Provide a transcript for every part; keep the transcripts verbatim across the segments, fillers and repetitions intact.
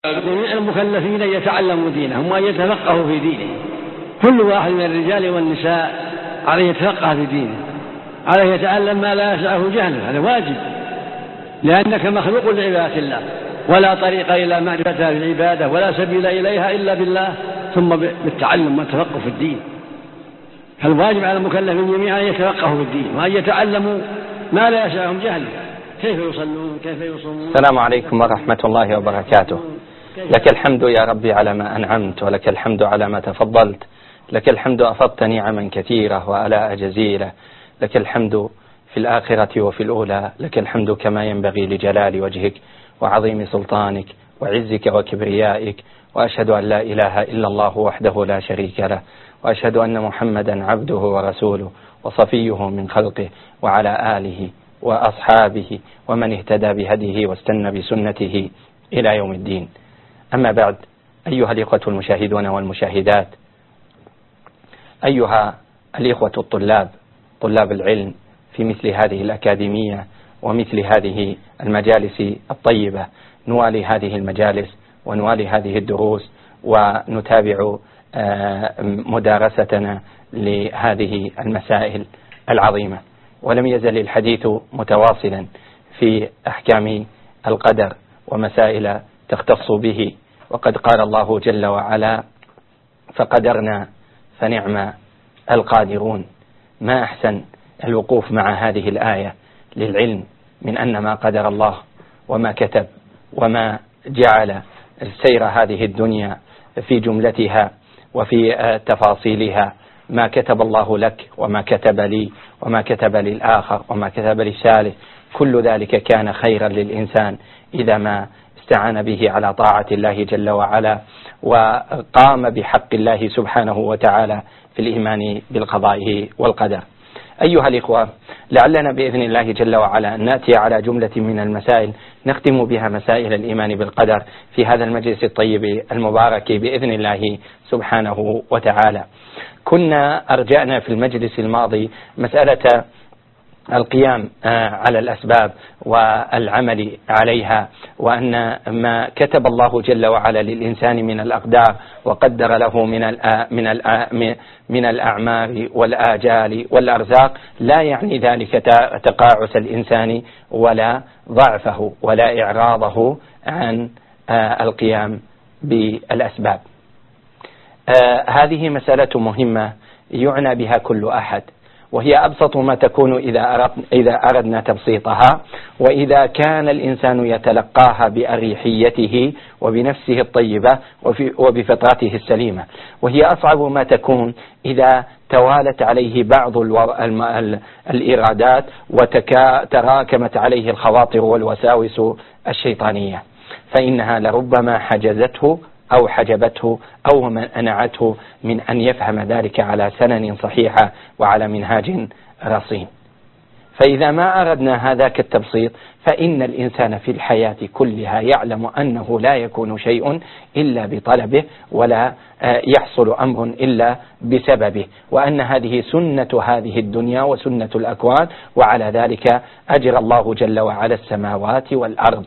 جميع المكلفين أن يتعلموا دينهم وأن يتفقهوا في دينه. كل واحد من الرجال والنساء عليه يتفقه في دينه، عليه يتعلم ما لا يسعه جهله، هذا واجب، لأنك مخلوق لعبادة الله، ولا طريق إلى معرفتها بالعبادة ولا سبيل إليها إلا بالله، ثم بالتعلم والتفقه في الدين. فالواجب على المكلفين جميعا أن يتفقهوا في الدين وأن يتعلموا ما لا يسعهم جهله، كيف يصلون، كيف يصومون. السلام عليكم ورحمة الله وبركاته. لك الحمد يا ربي على ما أنعمت، ولك الحمد على ما تفضلت، لك الحمد أفضت نعما كثيرة وآلاء جزيلة، لك الحمد في الآخرة وفي الأولى، لك الحمد كما ينبغي لجلال وجهك وعظيم سلطانك وعزك وكبريائك. وأشهد أن لا إله إلا الله وحده لا شريك له، وأشهد أن محمدا عبده ورسوله وصفيه من خلقه، وعلى آله وأصحابه ومن اهتدى بهديه واستنى بسنته إلى يوم الدين. أما بعد، أيها الإخوة المشاهدون والمشاهدات، أيها الإخوة الطلاب، طلاب العلم في مثل هذه الأكاديمية ومثل هذه المجالس الطيبة، نوالي هذه المجالس ونوالي هذه الدروس ونتابع مدارستنا لهذه المسائل العظيمة. ولم يزل الحديث متواصلا في أحكام القدر ومسائل تختص به، وقد قال الله جل وعلا: فقدرنا فنعم القادرون. ما أحسن الوقوف مع هذه الآية للعلم من أن ما قدر الله وما كتب وما جعل سير هذه الدنيا في جملتها وفي تفاصيلها، ما كتب الله لك وما كتب لي وما كتب للآخر وما كتب للثالث، كل ذلك كان خيرا للإنسان إذا ما استعان به على طاعة الله جل وعلا وقام بحق الله سبحانه وتعالى في الإيمان بالقضاء والقدر. أيها الإخوة، لعلنا بإذن الله جل وعلا أن نأتي على جملة من المسائل نختم بها مسائل الإيمان بالقدر في هذا المجلس الطيب المبارك بإذن الله سبحانه وتعالى. كنا أرجعنا في المجلس الماضي مسألة القيام على الأسباب والعمل عليها، وأن ما كتب الله جل وعلا للإنسان من الأقدار وقدر له من من من الأعمار والآجال والأرزاق لا يعني ذلك تقاعس الإنسان ولا ضعفه ولا إعراضه عن القيام بالأسباب. هذه مسألة مهمة يعنى بها كل أحد، وهي أبسط ما تكون إذا إذا أردنا تبسيطها، وإذا كان الإنسان يتلقاها بأريحيته وبنفسه الطيبة وبفطرته السليمة، وهي أصعب ما تكون إذا توالت عليه بعض الإرادات وتراكمت عليه الخواطر والوساوس الشيطانية، فإنها لربما حجزته أو حجبته أو منعته من أن يفهم ذلك على سنن صحيحة وعلى منهاج رصين. فإذا ما أردنا هذا كالتبسيط، فإن الإنسان في الحياة كلها يعلم أنه لا يكون شيء إلا بطلبه، ولا يحصل أمر إلا بسببه، وأن هذه سنة هذه الدنيا وسنة الأكوان، وعلى ذلك أجرى الله جل وعلا السماوات والأرض.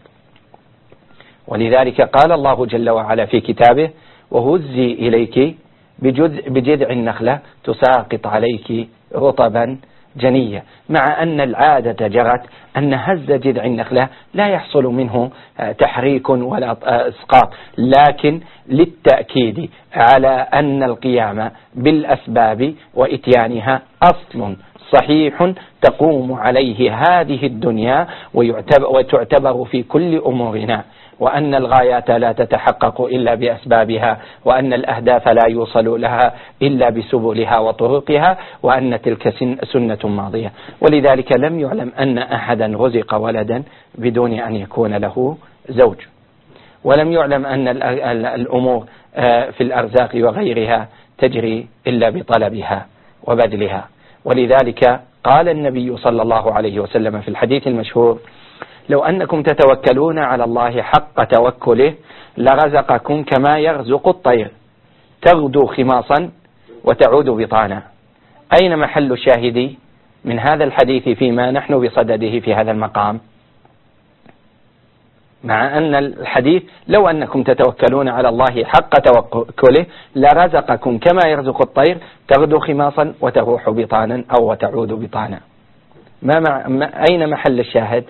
ولذلك قال الله جل وعلا في كتابه: وهزي إليك بجذع النخلة تساقط عليك رطبا جنيا، مع أن العادة جرت أن هز جذع النخلة لا يحصل منه تحريك ولا إسقاط، لكن للتأكيد على أن القيام بالأسباب وإتيانها أصل صحيح تقوم عليه هذه الدنيا وتعتبر في كل أمورنا، وأن الغايات لا تتحقق إلا بأسبابها، وأن الأهداف لا يوصل لها إلا بسبلها وطرقها، وأن تلك سنة ماضية. ولذلك لم يعلم أن أحدا رزق ولدا بدون أن يكون له زوج، ولم يعلم أن الأمور في الأرزاق وغيرها تجري إلا بطلبها وبذلها. ولذلك قال النبي صلى الله عليه وسلم في الحديث المشهور: لو أنكم تتوكلون على الله حق توكله لرزقكم كما يرزق الطير تغدو خماصا وتعود بطانا. أين محل الشاهد من هذا الحديث فيما نحن بصدده في هذا المقام؟ مع أن الحديث لو أنكم تتوكلون على الله حق توكله لرزقكم كما يرزق الطير تغدو خماصا وتروح بطانا أو وتعود بطانا. ما مع ما أين محل الشاهد؟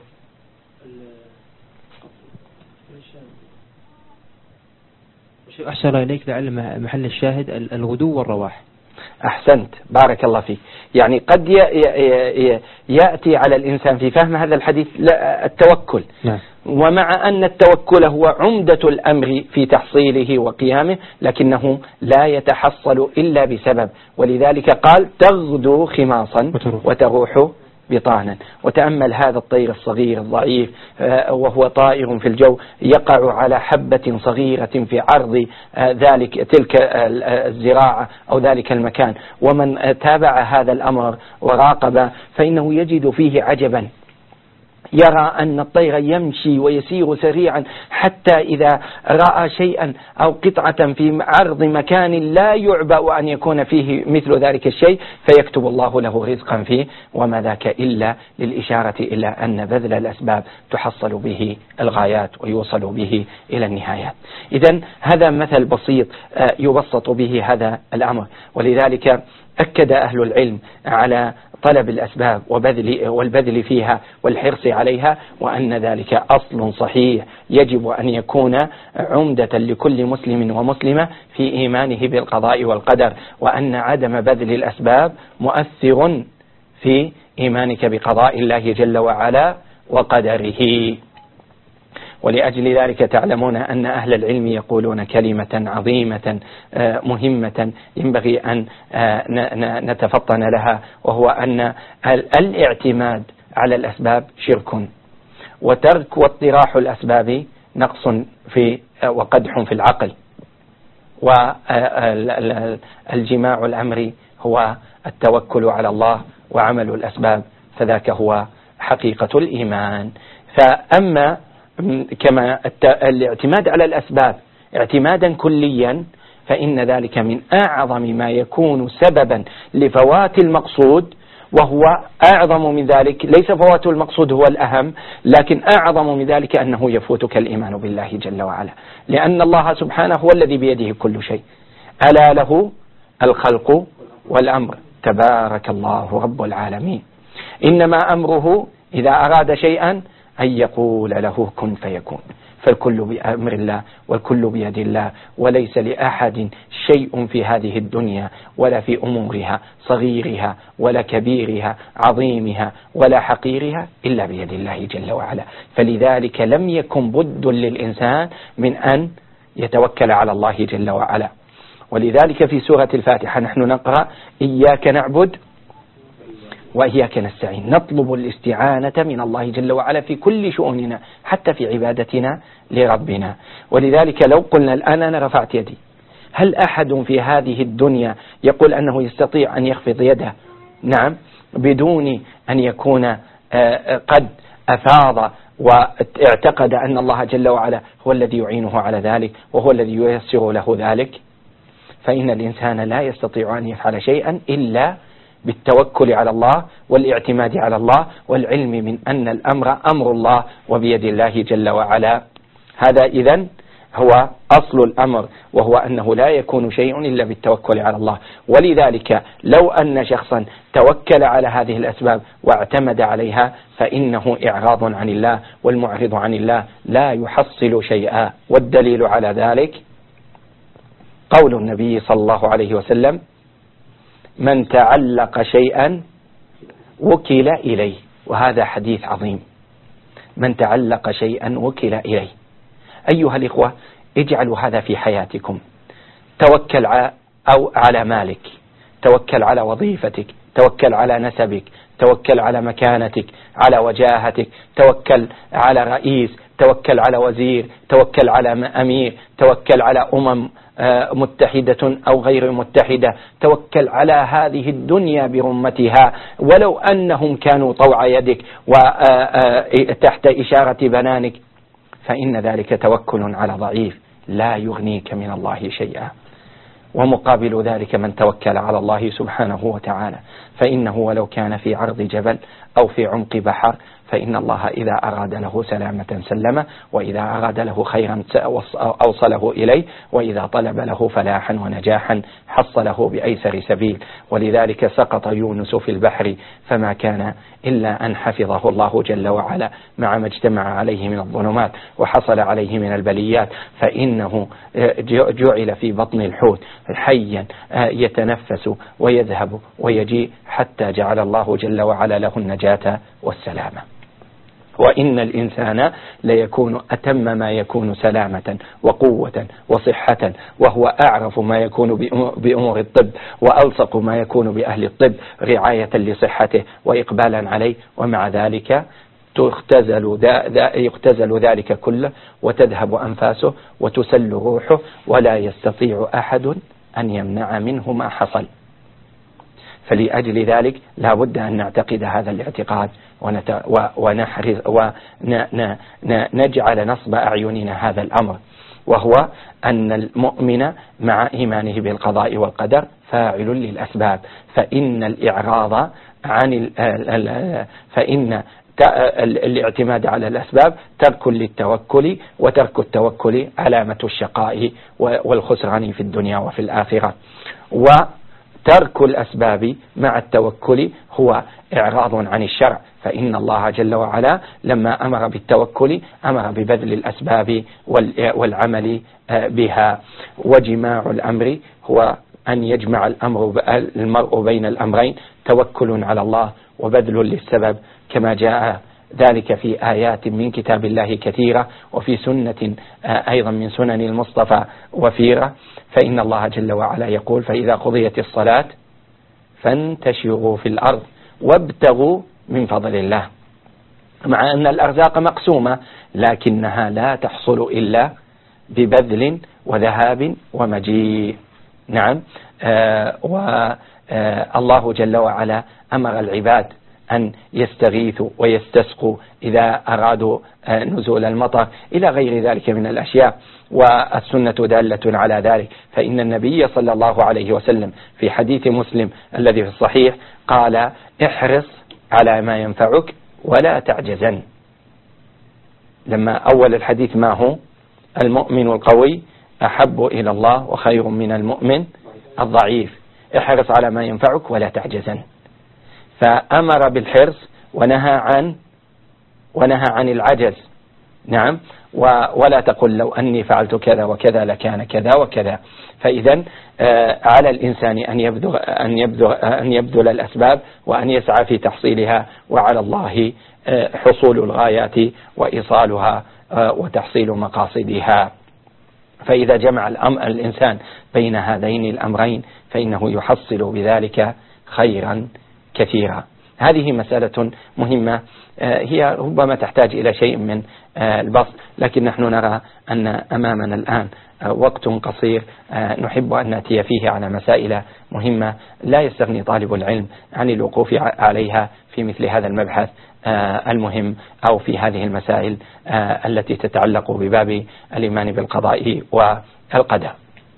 أحسن إليك، لعل محل الشاهد الغدو والرواح. أحسنت، بارك الله فيك. يعني قد يأتي على الإنسان في فهم هذا الحديث التوكل، نعم. ومع أن التوكل هو عمدة الأمر في تحصيله وقيامه، لكنه لا يتحصل إلا بسبب، ولذلك قال تغدو خماصا وتروح بطانا. وتأمل هذا الطير الصغير الضعيف وهو طائر في الجو يقع على حبة صغيرة في عرض ذلك تلك الزراعة أو ذلك المكان، ومن تابع هذا الأمر وراقب فإنه يجد فيه عجبا. يرى أن الطير يمشي ويسير سريعا حتى إذا رأى شيئا أو قطعة في عرض مكان لا يعبأ أن يكون فيه مثل ذلك الشيء فيكتب الله له رزقا فيه، وما ذاك إلا للإشارة إلى أن بذل الأسباب تحصل به الغايات ويوصل به إلى النهايات. إذن هذا مثل بسيط يبسط به هذا الأمر، ولذلك أكد أهل العلم على طلب الأسباب وبذل والبذل فيها والحرص عليها، وأن ذلك أصل صحيح يجب أن يكون عمدة لكل مسلم ومسلمة في إيمانه بالقضاء والقدر، وأن عدم بذل الأسباب مؤثر في إيمانك بقضاء الله جل وعلا وقدره. ولأجل ذلك تعلمون أن أهل العلم يقولون كلمة عظيمة مهمة ينبغي أن نتفطن لها، وهو أن الاعتماد على الأسباب شرك، وترك واطراح الأسباب نقص في وقدح في العقل، والجماع الأمر هو التوكل على الله وعمل الأسباب، فذاك هو حقيقة الإيمان. فأما كما الاعتماد على الأسباب اعتمادا كليا فإن ذلك من أعظم ما يكون سببا لفوات المقصود، وهو أعظم من ذلك ليس فوات المقصود هو الأهم، لكن أعظم من ذلك أنه يفوتك الإيمان بالله جل وعلا، لأن الله سبحانه هو الذي بيده كل شيء، ألا له الخلق والأمر، تبارك الله رب العالمين. إنما أمره إذا أراد شيئا أن يقول له كن فيكون، فالكل بأمر الله والكل بيد الله، وليس لأحد شيء في هذه الدنيا ولا في أمورها صغيرها ولا كبيرها عظيمها ولا حقيرها إلا بيد الله جل وعلا. فلذلك لم يكن بد للإنسان من أن يتوكل على الله جل وعلا. ولذلك في سورة الفاتحة نحن نقرأ إياك نعبد وإياك نستعين، نطلب الاستعانة من الله جل وعلا في كل شؤوننا حتى في عبادتنا لربنا. ولذلك لو قلنا الآن أنا رفعت يدي، هل أحد في هذه الدنيا يقول أنه يستطيع أن يخفض يده نعم بدون أن يكون قد أفاض واعتقد أن الله جل وعلا هو الذي يعينه على ذلك وهو الذي ييسر له ذلك؟ فإن الإنسان لا يستطيع أن يفعل شيئا إلا بالتوكل على الله والاعتماد على الله والعلم من أن الأمر أمر الله وبيد الله جل وعلا. هذا إذن هو أصل الأمر، وهو أنه لا يكون شيء إلا بالتوكل على الله. ولذلك لو أن شخصا توكل على هذه الأسباب واعتمد عليها فإنه إعراض عن الله، والمعرض عن الله لا يحصل شيئا. والدليل على ذلك قول النبي صلى الله عليه وسلم من تعلق شيئا وكل إليه، وهذا حديث عظيم. من تعلق شيئا وكل إليه. أيها الإخوة اجعلوا هذا في حياتكم، توكل أو على مالك، توكل على وظيفتك، توكل على نسبك، توكل على مكانتك، على وجاهتك، توكل على رئيس، توكل على وزير، توكل على أمير، توكل على أمم متحدة أو غير متحدة، توكل على هذه الدنيا برمتها ولو أنهم كانوا طوع يدك وتحت إشارة بنانك، فإن ذلك توكل على ضعيف لا يغنيك من الله شيئا. ومقابل ذلك من توكل على الله سبحانه وتعالى فإنه ولو كان في عرض جبل أو في عمق بحر فإن الله إذا أراد له سلامة سلمه، وإذا أراد له خيرا أوصله إليه، وإذا طلب له فلاحا ونجاحا حصله بأيسر سبيل. ولذلك سقط يونس في البحر فما كان إلا أن حفظه الله جل وعلا مع ما اجتمع عليه من الظلمات وحصل عليه من البليات، فإنه جعل في بطن الحوت حيا يتنفس ويذهب ويجيء حتى جعل الله جل وعلا له النجاة والسلامة. وإن الإنسان ليكون أتم ما يكون سلامة وقوة وصحة، وهو أعرف ما يكون بأمور الطب وألصق ما يكون بأهل الطب رعاية لصحته وإقبالا عليه، ومع ذلك تختزل يختزل ذلك كله وتذهب أنفاسه وتسل روحه، ولا يستطيع أحد أن يمنع منه ما حصل. فلأجل ذلك لا بد أن نعتقد هذا الاعتقاد ونحرز ونجعل نصب أعيننا هذا الأمر، وهو أن المؤمن مع إيمانه بالقضاء والقدر فاعل للأسباب، فإن الإعراض عن فإن الاعتماد على الأسباب ترك للتوكل، وترك التوكل علامة الشقاء والخسران في الدنيا وفي الآخرة. وترك الأسباب مع التوكل هو إعراض عن الشرع، فإن الله جل وعلا لما أمر بالتوكل أمر ببذل الأسباب والعمل بها. وجماع الأمر هو أن يجمع الأمر المرء بين الأمرين، توكل على الله وبذل للسبب، كما جاء ذلك في آيات من كتاب الله كثيرة، وفي سنة أيضا من سنن المصطفى وفيرة. فإن الله جل وعلا يقول: فإذا قضيت الصلاة فانتشروا في الأرض وابتغوا من فضل الله. مع أن الأرزاق مقسومة، لكنها لا تحصل إلا ببذل وذهاب ومجيء. نعم. آه والله جل وعلا أمر العباد أن يستغيثوا ويستسقوا إذا أرادوا نزول المطر إلى غير ذلك من الأشياء، والسنة دالة على ذلك. فإن النبي صلى الله عليه وسلم في حديث مسلم الذي في الصحيح قال: احرص على ما ينفعك ولا تعجزن. لما أول الحديث ما هو؟ المؤمن القوي أحب إلى الله وخير من المؤمن الضعيف. احرص على ما ينفعك ولا تعجزن. فأمر بالحرص ونهى عن ونهى عن العجز. نعم. ولا تقل لو أني فعلت كذا وكذا لكان كذا وكذا. فإذا على الإنسان أن يبذل أن يبذل أن يبذل الأسباب وأن يسعى في تحصيلها، وعلى الله حصول الغايات وإيصالها وتحصيل مقاصدها. فإذا جمع الإنسان بين هذين الأمرين فإنه يحصل بذلك خيرا كثيرا. هذه مسألة مهمة، هي ربما تحتاج إلى شيء من البسط، لكن نحن نرى أن أمامنا الآن وقت قصير نحب أن نأتي فيه على مسائل مهمة لا يستغني طالب العلم عن الوقوف عليها في مثل هذا المبحث المهم أو في هذه المسائل التي تتعلق بباب الإيمان بالقضاء والقدر.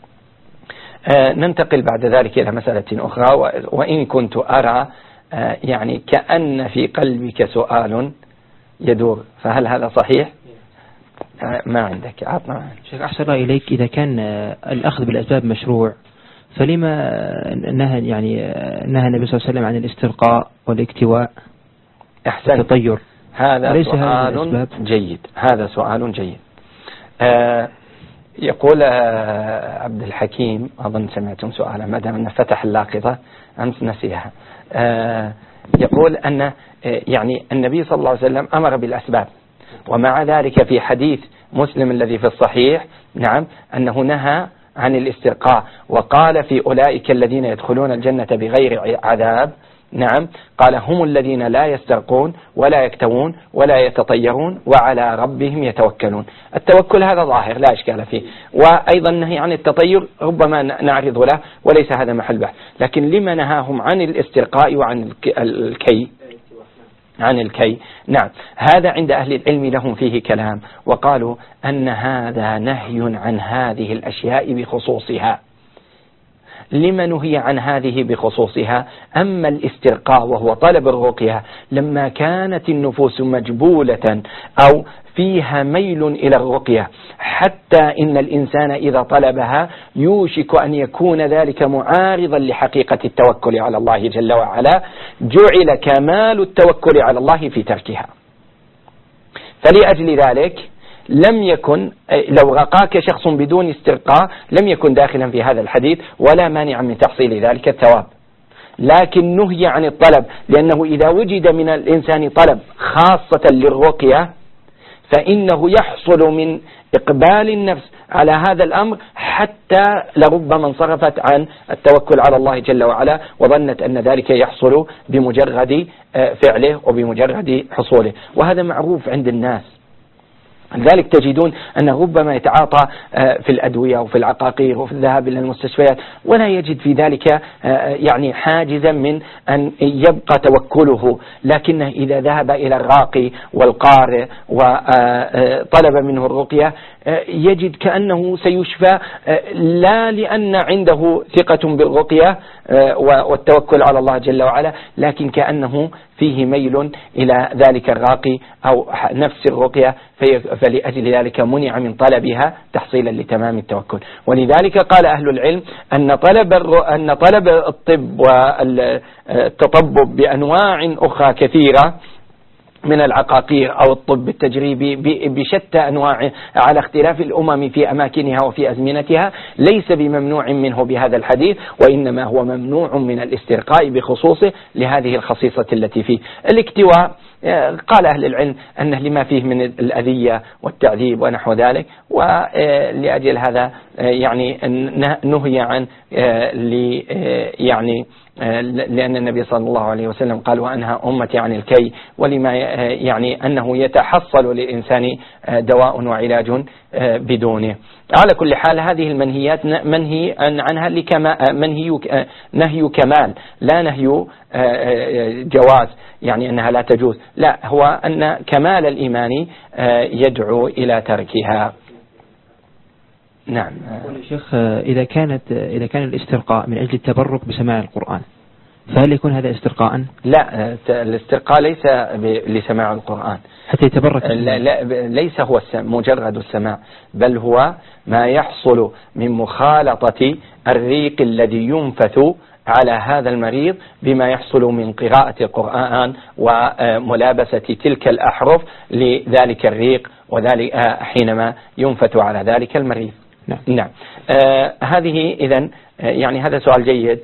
ننتقل بعد ذلك إلى مسألة أخرى، وإن كنت أرى يعني كأن في قلبك سؤال يدور، فهل هذا صحيح؟ ما عندك؟ عطنا. شيخ أحسن الله إليك، إذا كان الأخذ بالأسباب مشروع فلما نهى يعني نهى النبي صلى الله عليه وسلم عن الاسترقاء والاكتواء أحسن التطير؟ هذا سؤال جيد. هذا سؤال جيد. آه يقول آه عبد الحكيم، أظن سمعتم سؤالا ما دام أنه فتح اللاقطة أمس نسيها. آه يقول أن آه يعني النبي صلى الله عليه وسلم أمر بالأسباب، ومع ذلك في حديث مسلم الذي في الصحيح نعم أنه نهى عن الاسترقاء، وقال في أولئك الذين يدخلون الجنة بغير عذاب نعم قال: هم الذين لا يسترقون ولا يكتوون ولا يتطيرون وعلى ربهم يتوكلون. التوكل هذا ظاهر لا إشكال فيه، وأيضا النهي عن التطير ربما نعرض له وليس هذا محل بحث. لكن لما نهاهم عن الاسترقاء وعن الكي عن الكي؟ نعم هذا عند أهل العلم لهم فيه كلام، وقالوا أن هذا نهي عن هذه الأشياء بخصوصها. لما نهي عن هذه بخصوصها؟ أما الاسترقاء وهو طلب الرقية لما كانت النفوس مجبولة أو فيها ميل إلى الرقية حتى إن الإنسان إذا طلبها يوشك أن يكون ذلك معارضا لحقيقة التوكل على الله جل وعلا، جعل كمال التوكل على الله في تركها. فلأجل ذلك لم يكن لو رقاك شخص بدون استرقاء لم يكن داخلا في هذا الحديث ولا مانع من تحصيل ذلك الثواب، لكن نهي عن الطلب، لأنه إذا وجد من الإنسان طلب خاصة للرقية فإنه يحصل من إقبال النفس على هذا الأمر حتى لربما انصرفت عن التوكل على الله جل وعلا وظنت أن ذلك يحصل بمجرد فعله وبمجرد حصوله، وهذا معروف عند الناس. لذلك تجدون أنه ربما يتعاطى في الأدوية وفي العقاقير وفي الذهاب إلى المستشفيات ولا يجد في ذلك يعني حاجزا من أن يبقى توكله، لكنه إذا ذهب إلى الراقي والقارئ وطلب منه الرقية يجد كأنه سيشفى، لا لأن عنده ثقة بالرقية والتوكل على الله جل وعلا، لكن كأنه فيه ميل إلى ذلك الراقي أو نفس الرقية، فلأجل ذلك منع من طلبها تحصيلا لتمام التوكل. ولذلك قال أهل العلم أن طلب أن طلب الطب والتطبب بأنواع أخرى كثيرة من العقاقير أو الطب التجريبي بشتى أنواعه على اختلاف الأمم في أماكنها وفي أزمنتها ليس بممنوع منه بهذا الحديث، وإنما هو ممنوع من الاسترقاء بخصوصه لهذه الخصيصة التي فيه. الاكتواء قال أهل العلم أنه لما فيه من الأذية والتعذيب ونحو ذلك، ولأجل هذا يعني نهي عن يعني لأن النبي صلى الله عليه وسلم قال وأنهى أمتي عن الكي، ولما يعني أنه يتحصل للإنسان دواء وعلاج بدونه. على كل حال هذه المنهيات منهي عنها لكما منهي نهي كمال لا نهي جواز، يعني أنها لا تجوز، لا، هو أن كمال الإيمان يدعو إلى تركها. نعم. شيخ، إذا كانت إذا كان الاسترقاء من أجل التبرك بسماع القرآن فهل يكون هذا استرقاء؟ لا، الاسترقاء ليس لسماع القرآن حتى يتبرك. لا لا ليس هو مجرد السماع، بل هو ما يحصل من مخالطة الريق الذي ينفث على هذا المريض بما يحصل من قراءة القرآن وملابسة تلك الأحرف لذلك الريق، وذلك حينما ينفث على ذلك المريض. نعم, نعم. آه هذه إذن يعني هذا سؤال جيد،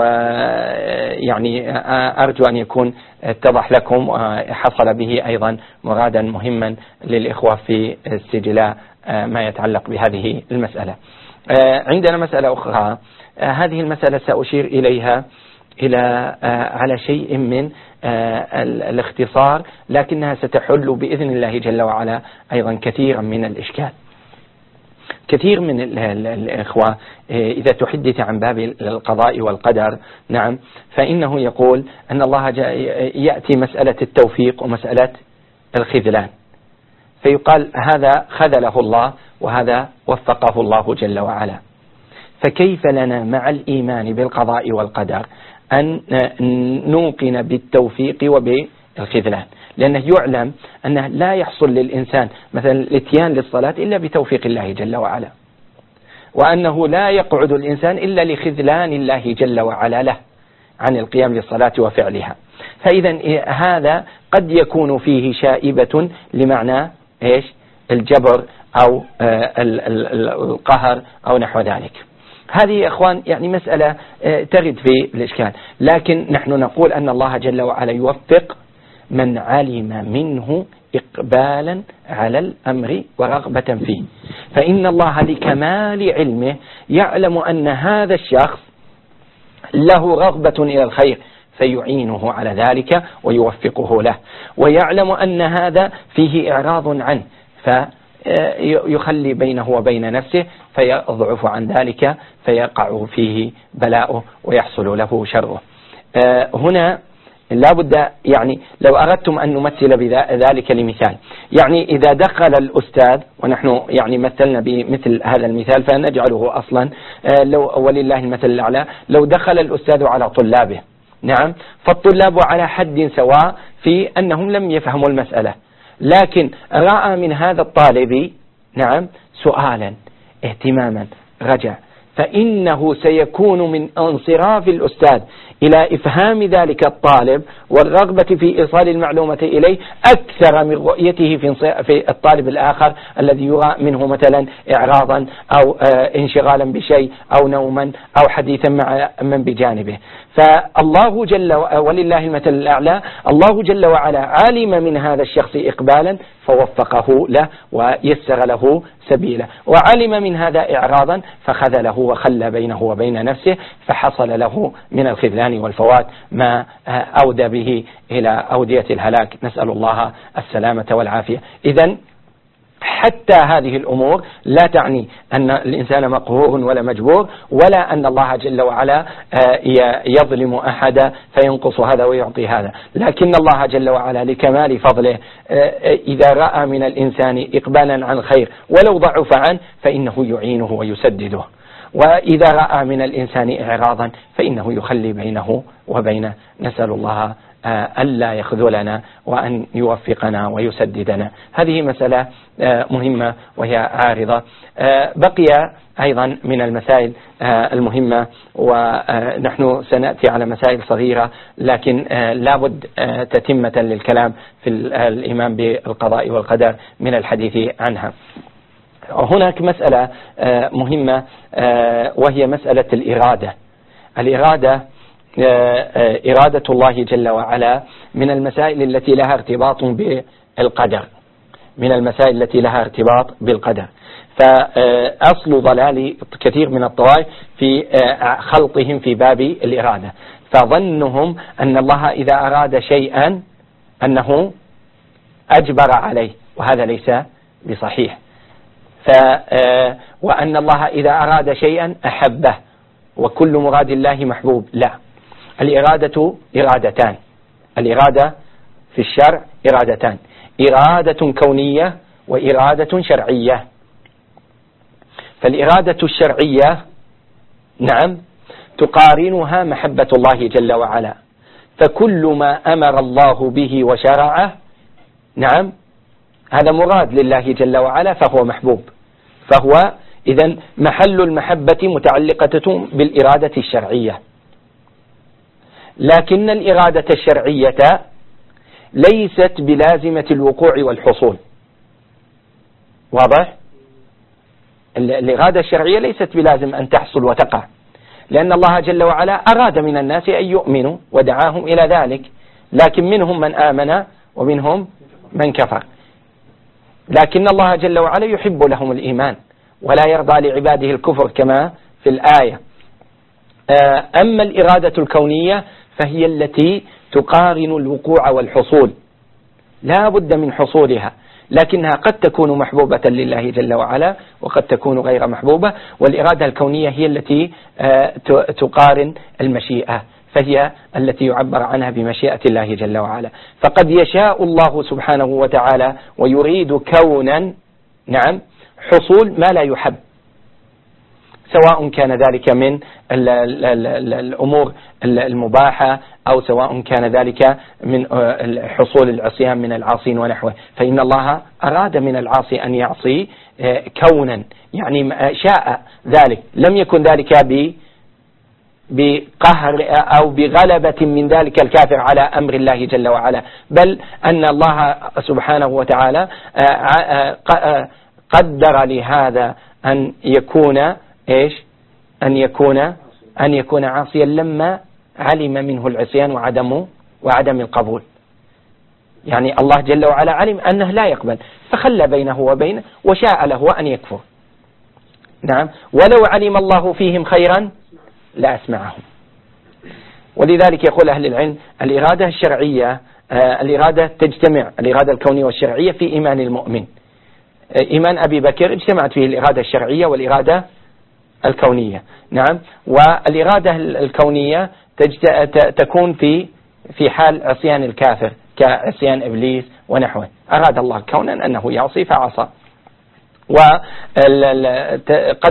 ويعني أرجو أن يكون اتضح لكم وحصل به أيضا مرادا مهما للإخوة في استجلاء ما يتعلق بهذه المسألة. آه عندنا مسألة أخرى، آه هذه المسألة سأشير إليها إلى آه على شيء من آه الاختصار، لكنها ستحل بإذن الله جل وعلا أيضا كثيرا من الإشكال. كثير من الإخوة إذا تحدث عن باب القضاء والقدر، نعم، فإنه يقول أن الله يأتي مسألة التوفيق ومسألة الخذلان، فيقال هذا خذله الله وهذا وفقه الله جل وعلا. فكيف لنا مع الإيمان بالقضاء والقدر أن نوقن بالتوفيق وبالخذلان؟ لأنه يعلم أنه لا يحصل للإنسان مثلا الاتيان للصلاة إلا بتوفيق الله جل وعلا، وأنه لا يقعد الإنسان إلا لخذلان الله جل وعلا له عن القيام للصلاة وفعلها. فإذا هذا قد يكون فيه شائبة لمعنى إيش؟ الجبر أو القهر أو نحو ذلك. هذه يا إخوان يعني مسألة ترد في الإشكال، لكن نحن نقول أن الله جل وعلا يوفق من علم منه إقبالا على الأمر ورغبة فيه، فإن الله لكمال علمه يعلم أن هذا الشخص له رغبة إلى الخير فيعينه على ذلك ويوفقه له، ويعلم أن هذا فيه إعراض عنه فيخلي بينه وبين نفسه فيضعف عن ذلك فيقع فيه بلاؤه ويحصل له شره. هنا لا بد يعني لو أردتم أن نمثل بذلك لمثال، يعني إذا دخل الأستاذ ونحن يعني مثلنا بمثل هذا المثال فنجعله أصلا، لو ولله المثل الأعلى لو دخل الأستاذ على طلابه، نعم، فالطلاب على حد سواء في أنهم لم يفهموا المسألة، لكن رأى من هذا الطالب، نعم، سؤالا، اهتماما، رجع، فإنه سيكون من انصراف الأستاذ إلى إفهام ذلك الطالب والرغبة في إيصال المعلومة إليه أكثر من رؤيته في الطالب الآخر الذي يرى منه مثلا إعراضا أو انشغالا بشيء أو نوما أو حديثا مع من بجانبه. فالله جل ولله المثل الأعلى، الله جل وعلا علم من هذا الشخص إقبالا فوفقه له ويسر له سبيله، وعلم من هذا إعراضا فخذله وخلى بينه وبين نفسه، فحصل له من الخذلان والفوات ما أودى به إلى أودية الهلاك، نسأل الله السلامة والعافية. إذن حتى هذه الأمور لا تعني أن الإنسان مقهور ولا مجبور، ولا أن الله جل وعلا يظلم أحدا فينقص هذا ويعطي هذا، لكن الله جل وعلا لكمال فضله إذا رأى من الإنسان إقبالا عن خير ولو ضعف عنه فإنه يعينه ويسدده، وإذا رأى من الإنسان إعراضا فإنه يخلي بينه وبينه. نسأل الله ألا يخذلنا وأن يوفقنا ويسددنا. هذه مسألة مهمة وهي عارضة. بقي أيضا من المسائل المهمة، ونحن سنأتي على مسائل صغيرة لكن لابد تتمة للكلام في الإيمان بالقضاء والقدر من الحديث عنها. هناك مسألة مهمة وهي مسألة الإرادة. الإرادة إرادة الله جل وعلا من المسائل التي لها ارتباط بالقدر، من المسائل التي لها ارتباط بالقدر. فأصل ضلال كثير من الطوائف في خلطهم في باب الإرادة، فظنهم أن الله إذا أراد شيئا أنه أجبر عليه، وهذا ليس بصحيح. ف وأن الله إذا أراد شيئا أحبه، وكل مراد الله محبوب. لا، الإرادة إرادتان، الإرادة في الشرع إرادتان، إرادة كونية وإرادة شرعية. فالإرادة الشرعية نعم تقارنها محبة الله جل وعلا، فكل ما أمر الله به وشرعه نعم هذا مراد لله جل وعلا فهو محبوب، فهو إذن محل المحبة متعلقة بالإرادة الشرعية. لكن الإرادة الشرعية ليست بلازمة الوقوع والحصول، واضح؟ الإرادة الشرعية ليست بلازم أن تحصل وتقع، لأن الله جل وعلا أراد من الناس أن يؤمنوا ودعاهم إلى ذلك، لكن منهم من آمن ومنهم من كفر، لكن الله جل وعلا يحب لهم الإيمان ولا يرضى لعباده الكفر كما في الآية. أما الإرادة الكونية فهي التي تقارن الوقوع والحصول، لا بد من حصولها، لكنها قد تكون محبوبة لله جل وعلا وقد تكون غير محبوبة. والإرادة الكونية هي التي تقارن المشيئة، فهي التي يعبر عنها بمشيئة الله جل وعلا. فقد يشاء الله سبحانه وتعالى ويريد كونا نعم حصول ما لا يحب، سواء كان ذلك من الأمور المباحة أو سواء كان ذلك من حصول العصيان من العاصين ونحوه. فإن الله أراد من العاصي أن يعصي كونا، يعني شاء ذلك، لم يكن ذلك بقهر أو بغلبة من ذلك الكافر على أمر الله جل وعلا، بل أن الله سبحانه وتعالى قدر لهذا أن يكون إيش أن يكون أن يكون عاصيا لما علم منه العصيان وعدم وعدم القبول. يعني الله جل وعلا علم أنه لا يقبل فخلى بينه وبينه وشاء له أن يكفر. نعم، ولو علم الله فيهم خيرا لا أسمعهم. ولذلك يقول أهل العلم الإرادة الشرعية الإرادة تجتمع، الإرادة الكونية والشرعية في إيمان المؤمن. إيمان أبي بكر اجتمعت فيه الإرادة الشرعية والإرادة الكونية. نعم، والإرادة الكونية تكون في في حال عصيان الكافر كعصيان إبليس ونحوه، أراد الله كونا أنه يعصي فعصى. وقد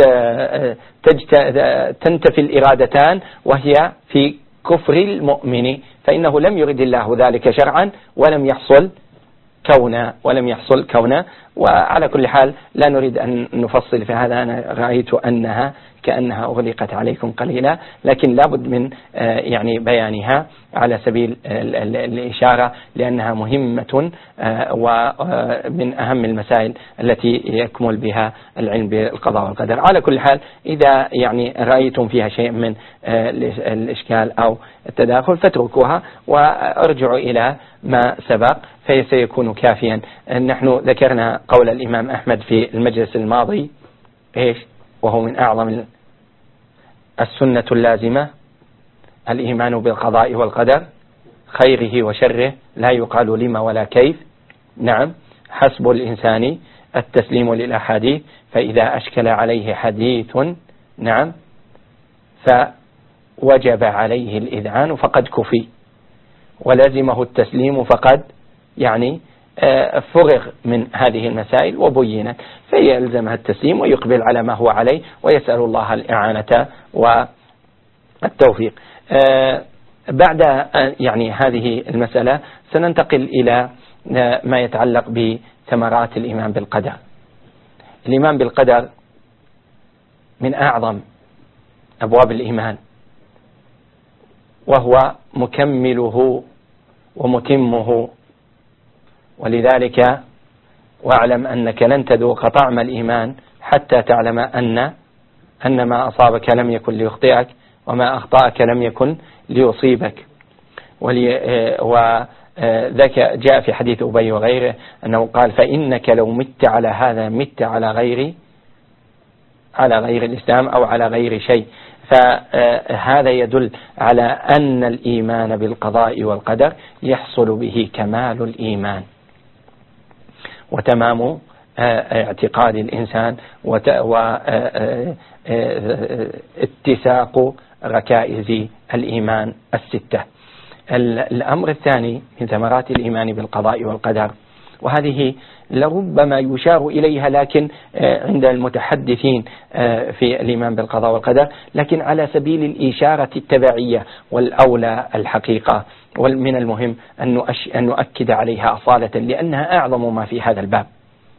تنتفي الإرادتان وهي في كفر المؤمن، فإنه لم يرد الله ذلك شرعا ولم يحصل كونا ولم يحصل كونا. وعلى كل حال لا نريد أن نفصل في هذا، أنا رأيت أنها كأنها أغلقت عليكم قليلا، لكن لابد من يعني بيانها على سبيل الإشارة، لأنها مهمة ومن أهم المسائل التي يكمل بها العلم بالقضاء والقدر. على كل حال إذا يعني رأيتم فيها شيء من الإشكال أو التداخل فاتركوها وارجعوا إلى ما سبق فسيكون كافيا. نحن ذكرنا قول الإمام أحمد في المجلس الماضي إيش؟ وهو من أعظم السنة اللازمة الإيمان بالقضاء والقدر خيره وشره لا يقال لما ولا كيف. نعم، حسب الإنسان التسليم للأحاديث، فإذا أشكل عليه حديث نعم فوجب عليه الإذعان فقد كفي، ولزمه التسليم فقد يعني فرغ من هذه المسائل وبينت، فيلزمها التسليم ويقبل على ما هو عليه ويسأل الله الإعانة والتوفيق. بعد يعني هذه المسألة سننتقل إلى ما يتعلق بثمرات الإيمان بالقدر. الإيمان بالقدر من أعظم أبواب الإيمان، وهو مكمله ومتمه، ولذلك واعلم أنك لن تذوق طعم الإيمان حتى تعلم أن أن ما أصابك لم يكن ليخطئك وما أخطأك لم يكن ليصيبك. وذاك جاء في حديث أبي وغيره أنه قال: فإنك لو مت على هذا مت على غير على غير الإسلام أو على غير شيء. فهذا يدل على أن الإيمان بالقضاء والقدر يحصل به كمال الإيمان وتمام اعتقاد الإنسان واتساق ركائز الإيمان الستة. الأمر الثاني من ثمرات الإيمان بالقضاء والقدر، وهذه لربما يشار إليها لكن عند المتحدثين في الإيمان بالقضاء والقدر لكن على سبيل الإشارة التبعية، والأولى الحقيقة ومن المهم أن نؤكد عليها أصالة لأنها أعظم ما في هذا الباب.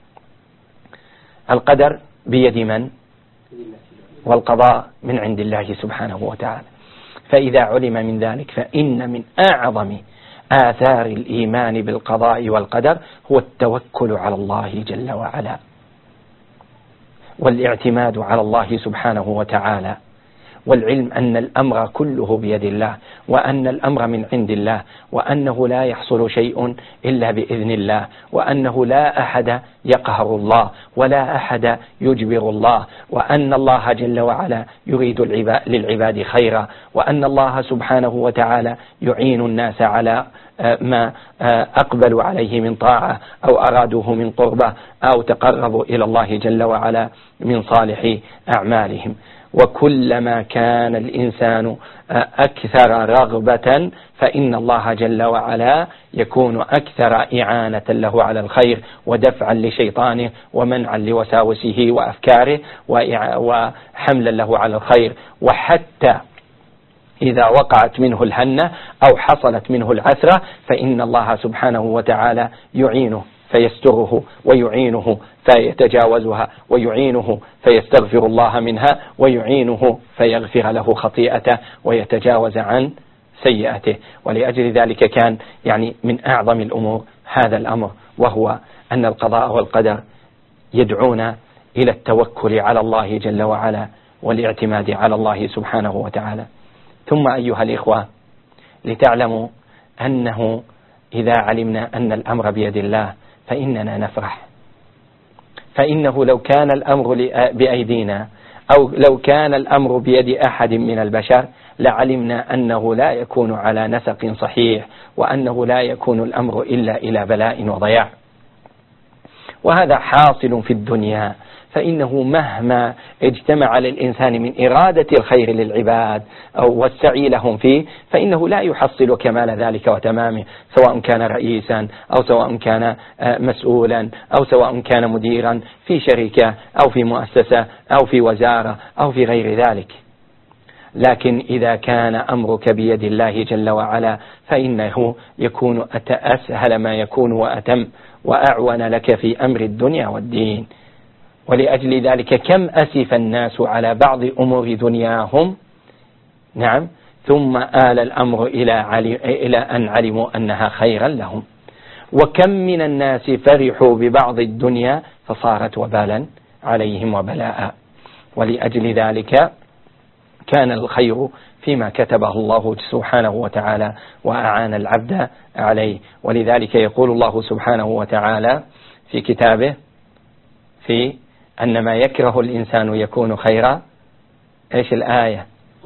القدر بيد من؟ والقضاء من عند الله سبحانه وتعالى. فإذا علم من ذلك فإن من أعظم آثار الإيمان بالقضاء والقدر هو التوكل على الله جل وعلا والاعتماد على الله سبحانه وتعالى، والعلم أن الأمر كله بيد الله، وأن الأمر من عند الله، وأنه لا يحصل شيء إلا بإذن الله، وأنه لا أحد يقهر الله ولا أحد يجبر الله، وأن الله جل وعلا يريد للعباد خيرا، وأن الله سبحانه وتعالى يعين الناس على ما أقبلوا عليه من طاعة أو أرادوه من قربة أو تقربوا إلى الله جل وعلا من صالح أعمالهم. وكلما كان الإنسان أكثر رغبة فإن الله جل وعلا يكون أكثر إعانة له على الخير ودفعا لشيطانه ومنعا لوساوسه وأفكاره وحملا له على الخير. وحتى إذا وقعت منه الهنة أو حصلت منه العثرة فإن الله سبحانه وتعالى يعينه فيستره ويعينه فيتجاوزها ويعينه فيستغفر الله منها ويعينه فيغفر له خطيئته ويتجاوز عن سيئته. ولأجل ذلك كان يعني من أعظم الأمور هذا الأمر، وهو أن القضاء والقدر يدعون إلى التوكل على الله جل وعلا والاعتماد على الله سبحانه وتعالى. ثم أيها الإخوة، لتعلموا أنه إذا علمنا أن الأمر بيد الله فإننا نفرح، فإنه لو كان الأمر بأيدينا أو لو كان الأمر بيد أحد من البشر لعلمنا أنه لا يكون على نسق صحيح، وأنه لا يكون الأمر إلا إلى بلاء وضياع. وهذا حاصل في الدنيا فإنه مهما اجتمع للإنسان من إرادة الخير للعباد أو والسعي لهم فيه فإنه لا يحصل كمال ذلك وتمامه، سواء كان رئيسا أو سواء كان مسؤولا أو سواء كان مديرا في شركة أو في مؤسسة أو في وزارة أو في غير ذلك. لكن إذا كان أمرك بيد الله جل وعلا فإنه يكون أسهل ما يكون وأتم وأعون لك في أمر الدنيا والدين. ولأجل ذلك كم أسف الناس على بعض أمور دنياهم، نعم، ثم آل الأمر إلى, إلى أن علموا أنها خيرا لهم. وكم من الناس فرحوا ببعض الدنيا فصارت وبالا عليهم وبلاء. ولأجل ذلك كان الخير فيما كتبه الله سبحانه وتعالى وأعان العبد عليه. ولذلك يقول الله سبحانه وتعالى في كتابه في أن ما يكره الإنسان يكون خيرا. إيش الآية؟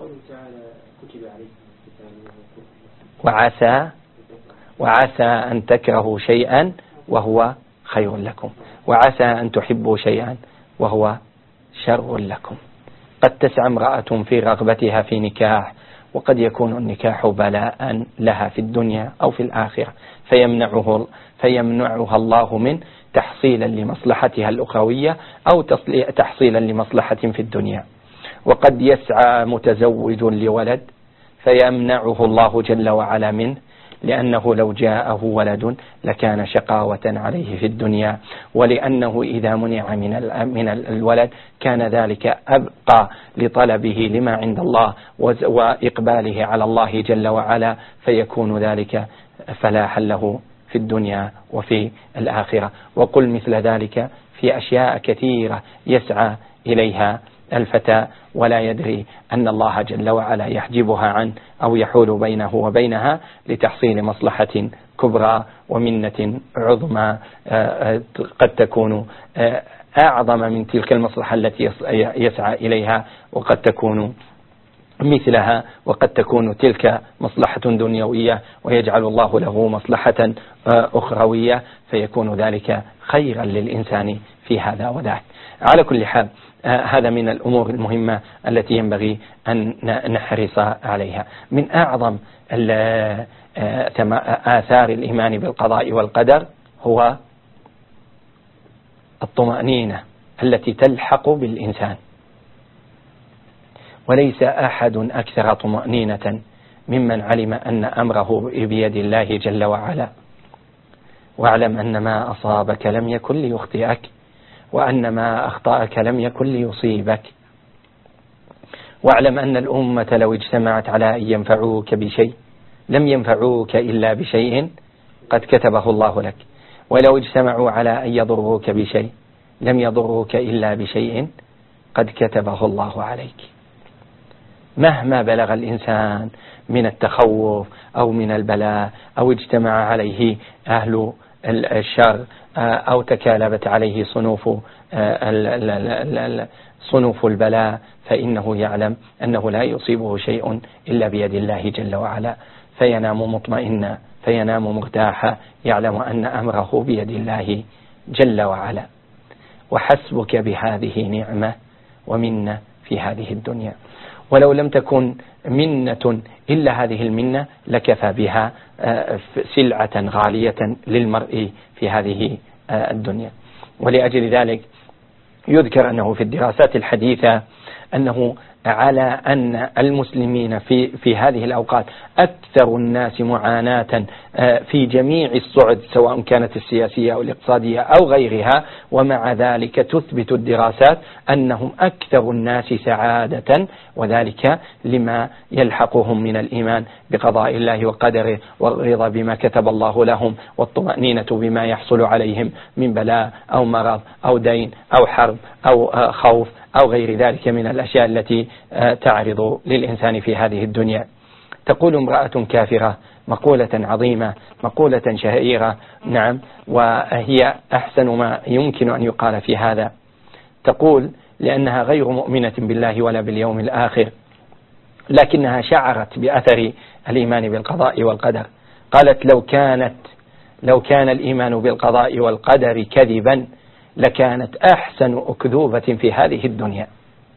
وعسى وعسى أن تكرهوا شيئا وهو خير لكم، وعسى أن تحبوا شيئا وهو شر لكم. قد تسعى امرأة في رغبتها في نكاح، وقد يكون النكاح بلاء لها في الدنيا أو في الآخرة فيمنعه فيمنعها الله من تحصيلا لمصلحتها الأخروية أو تحصيلا لمصلحة في الدنيا. وقد يسعى متزوج لولد فيمنعه الله جل وعلا منه، لأنه لو جاءه ولد لكان شقاوة عليه في الدنيا، ولأنه إذا منع من من الولد كان ذلك أبقى لطلبه لما عند الله وإقباله على الله جل وعلا، فيكون ذلك فلاحا له في الدنيا وفي الآخرة. وقل مثل ذلك في أشياء كثيرة يسعى إليها الفتى ولا يدري أن الله جل وعلا يحجبها عنه أو يحول بينه وبينها لتحصيل مصلحة كبرى ومنة عظمى قد تكون أعظم من تلك المصلحة التي يسعى إليها، وقد تكون مثلها، وقد تكون تلك مصلحة دنيوية ويجعل الله له مصلحة أخروية، فيكون ذلك خيرا للإنسان في هذا وذاك. على كل حال هذا من الأمور المهمة التي ينبغي أن نحرص عليها. من أعظم آثار الإيمان بالقضاء والقدر هو الطمأنينة التي تلحق بالإنسان، وليس أحد أكثر طمأنينة ممن علم أن أمره بيد الله جل وعلا. واعلم أن ما أصابك لم يكن ليخطئك، وأن ما أخطأك لم يكن ليصيبك. واعلم أن الأمة لو اجتمعت على أن ينفعوك بشيء لم ينفعوك إلا بشيء قد كتبه الله لك، ولو اجتمعوا على أن يضروك بشيء لم يضروك إلا بشيء قد كتبه الله عليك. مهما بلغ الإنسان من التخوف أو من البلاء أو اجتمع عليه أهل الشر أو تكالبت عليه صنوف صنوف البلاء، فإنه يعلم أنه لا يصيبه شيء إلا بيد الله جل وعلا، فينام مطمئنا، فينام مرتاحا، يعلم أن أمره بيد الله جل وعلا. وحسبك بهذه نعمة ومنة في هذه الدنيا، ولو لم تكن منة إلا هذه المنة لكفى بها سلعة غالية للمرء في هذه الدنيا. ولأجل ذلك يذكر أنه في الدراسات الحديثة أنه على أن المسلمين في في هذه الأوقات أكثر الناس معاناة في جميع الصعد سواء كانت السياسية أو الاقتصادية أو غيرها، ومع ذلك تثبت الدراسات أنهم أكثر الناس سعادة، وذلك لما يلحقهم من الإيمان بقضاء الله وقدره والرضا بما كتب الله لهم والطمأنينة بما يحصل عليهم من بلاء أو مرض أو دين أو حرب أو خوف أو غير ذلك من الأشياء التي تعرض للإنسان في هذه الدنيا. تقول امرأة كافرة مقولة عظيمة، مقولة شهيرة، نعم، وهي أحسن ما يمكن أن يقال في هذا. تقول لأنها غير مؤمنة بالله ولا باليوم الآخر، لكنها شعرت بأثر الإيمان بالقضاء والقدر. قالت لو كانت لو كان الإيمان بالقضاء والقدر كذبا لكانت أحسن أكذوبة في هذه الدنيا.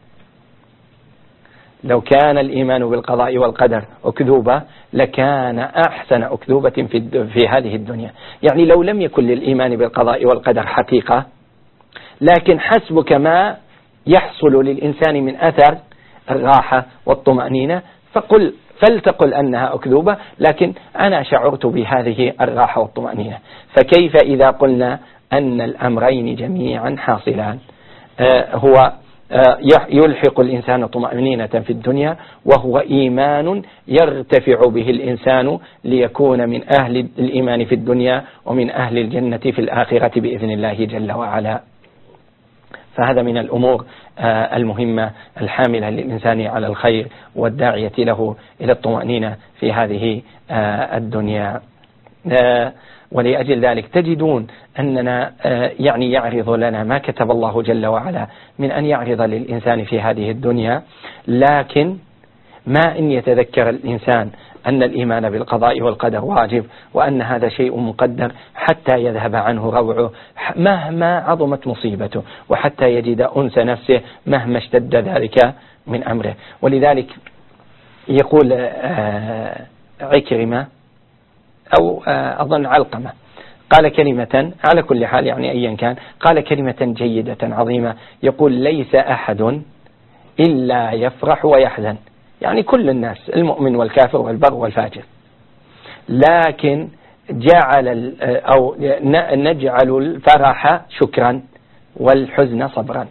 لو كان الإيمان بالقضاء والقدر أكذوبة لكان أحسن أكذوبة في, في هذه الدنيا. يعني لو لم يكن للإيمان بالقضاء والقدر حقيقة، لكن حسبك ما يحصل للإنسان من أثر الراحة والطمأنينة، فقل فلتقل أنها أكذوبة، لكن أنا شعرت بهذه الراحة والطمأنينة. فكيف إذا قلنا أن الأمرين جميعا حاصلان؟ آه هو آه يلحق الإنسان طمأنينة في الدنيا، وهو إيمان يرتفع به الإنسان ليكون من أهل الإيمان في الدنيا ومن أهل الجنة في الآخرة بإذن الله جل وعلا. فهذا من الأمور المهمة الحاملة للإنسان على الخير والداعية له إلى الطمأنينة في هذه الدنيا. ولأجل ذلك تجدون أننا يعني يعرض لنا ما كتب الله جل وعلا من أن يعرض للإنسان في هذه الدنيا، لكن ما إن يتذكر الإنسان أن الإيمان بالقضاء والقدر واجب، وأن هذا شيء مقدر حتى يذهب عنه روعه مهما عظمت مصيبته، وحتى يجد أنس نفسه مهما اشتد ذلك من أمره. ولذلك يقول عكرمة أو أظن علقمة قال كلمة على كل حال يعني أيا كان، قال كلمة جيدة عظيمة، يقول: ليس أحد إلا يفرح ويحزن، يعني كل الناس المؤمن والكافر والبر والفاجر، لكن جعل أو نجعل الفرح شكرا والحزن صبرا.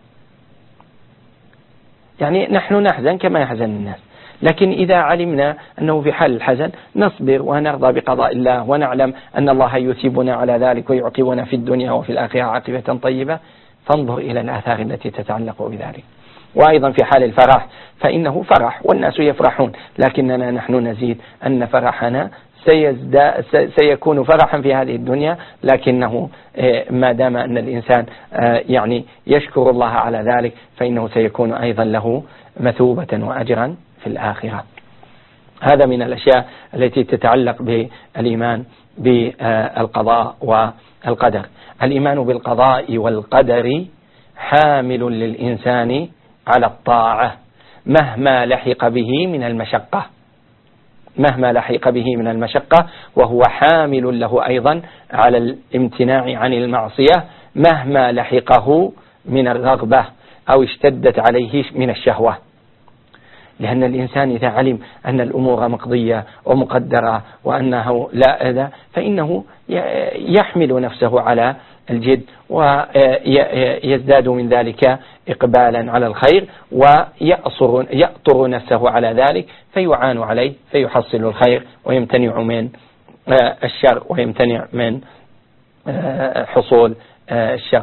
يعني نحن نحزن كما يحزن الناس، لكن إذا علمنا أنه في حال الحزن نصبر ونرضى بقضاء الله، ونعلم أن الله يثيبنا على ذلك ويعقبنا في الدنيا وفي الآخرة عاقبة طيبة، فانظر إلى الآثار التي تتعلق بذلك. وأيضا في حال الفرح فإنه فرح والناس يفرحون، لكننا نحن نزيد أن فرحنا سيكون فرحا في هذه الدنيا، لكنه ما دام أن الإنسان يعني يشكر الله على ذلك فإنه سيكون أيضا له مثوبة وأجرا في الآخرة. هذا من الأشياء التي تتعلق بالإيمان بالقضاء والقدر. الإيمان بالقضاء والقدر حامل للإنسان على الطاعة مهما لحق به من المشقة، مهما لحق به من المشقة، وهو حامل له أيضا على الامتناع عن المعصية مهما لحقه من الرغبة أو اشتدت عليه من الشهوة. لأن الإنسان إذا علم أن الأمور مقضية ومقدرة وأنه لا أذى، فإنه يحمل نفسه على الجد ويزداد من ذلك إقبالا على الخير، ويأطر يأطر نفسه على ذلك فيعان عليه فيحصل الخير ويمتنع من الشر ويمتنع من حصول الشر.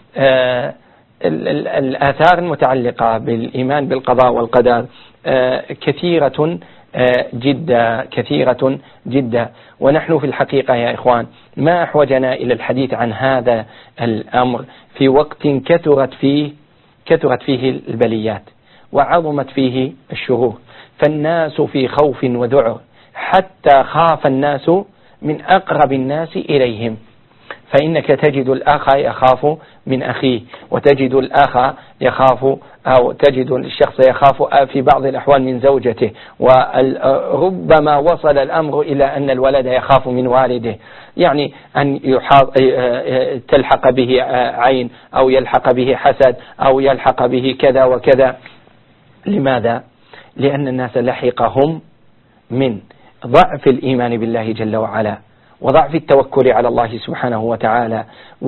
الآثار المتعلقة بالإيمان بالقضاء والقدر كثيرة جدا كثيرة جدا، ونحن في الحقيقة يا إخوان ما أحوجنا إلى الحديث عن هذا الأمر في وقت كثرت فيه كثرت فيه البليات وعظمت فيه الشرور، فالناس في خوف وذعر، حتى خاف الناس من أقرب الناس إليهم. فإنك تجد الأخ يخاف من أخيه، وتجد الأخ يخاف أو تجد الشخص يخاف في بعض الأحوال من زوجته، وربما وصل الأمر إلى أن الولد يخاف من والده، يعني أن تلحق به عين أو يلحق به حسد أو يلحق به كذا وكذا. لماذا؟ لأن الناس لحقهم من ضعف الإيمان بالله جل وعلا وضعف التوكل على الله سبحانه وتعالى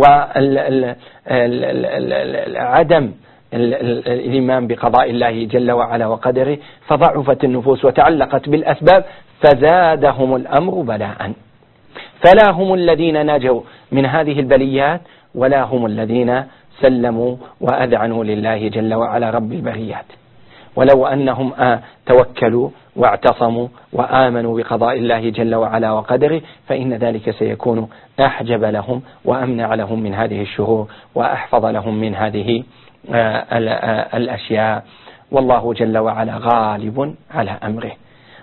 وعدم الإيمان بقضاء الله جل وعلا وقدره، فضعفت النفوس وتعلقت بالأسباب فزادهم الأمر بلاء. فلا هم الذين نجوا من هذه البليات ولا هم الذين سلموا وأذعنوا لله جل وعلا رب البريات. ولو أنهم توكلوا واعتصموا وآمنوا بقضاء الله جل وعلا وقدره فإن ذلك سيكون أحجب لهم وأمنع لهم من هذه الشرور وأحفظ لهم من هذه الأشياء. والله جل وعلا غالب على أمره،